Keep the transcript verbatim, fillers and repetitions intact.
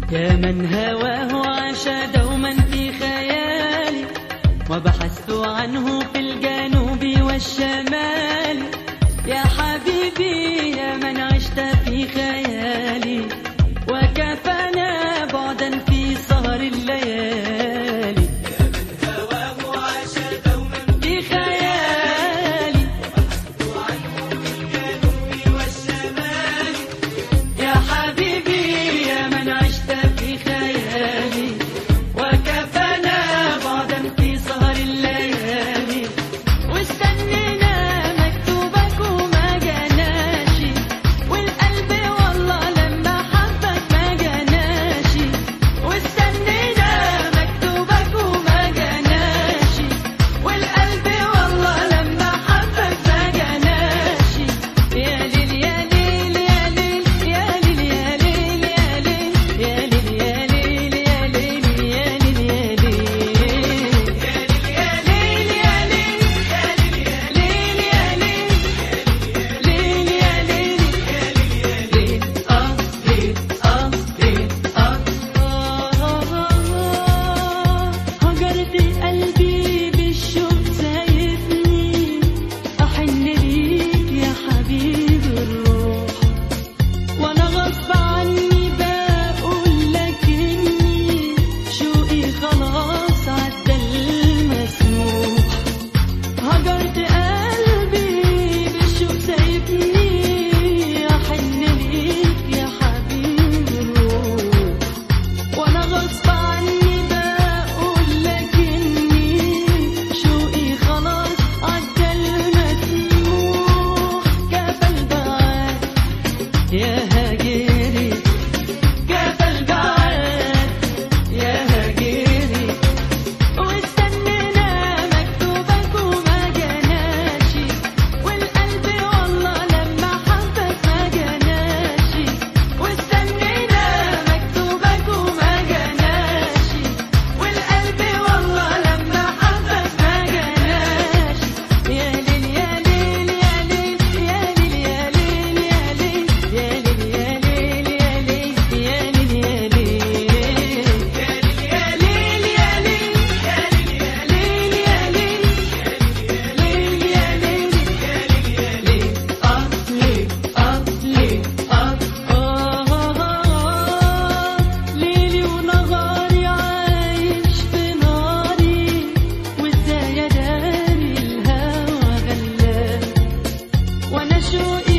يا من هواه عاش دوما في خيالي، وبحثت عنه في الجنوب والشمال. يا حبيبي يا من عشت في خيالي، وكفانا بعدا في سهر الليالي. يا من هواه عاش دوما في خيالي، وبحثت عنه في الجنوب والشمال. يا حبيبي يا من عشت في خيالي، وكفانا بعدا في سهر الليالي. واستنينا مكتوبك وما جاناش، والقلب والله لما حبك ما جاناش. واستنينا مكتوبك وما جاناش، والقلب والله لما حبك ما جاناش. يا ليل يا ليل يا ليل يا ليل يا ليل يا ليل يا ليل يا ليل يا ليل يا ليل يا ليل هجرت قلبي بالشوق سايبني، أحن ليك يا حبيب الروح، وأنا غصب عني بقول لك إني شوقي خلاص عدى المسموح. هجرت قلبي بالشوق سايبني، أحن ليك يا حبيب الروح، وأنا غصب عني بقول لك إني شوقي خلاص عدى المسموح. كفى البعاد يا هاجري، كفى البعاد يا هاجري. واستنينا مكتوبك وما جاناش، والقلب والله لما حبك ما جاناش. واستنينا مكتوبك وما جاناش، والقلب والله لما حبك ما جاناش. يا ليل يا ليل يا ليل يا ليل يا ليل يا ليل يا ليل يا ليل يا ليل يا ليل يا ليلي ونهاري عايش في ناري، وازاي اداري الهوى غلاب، وانا شوقي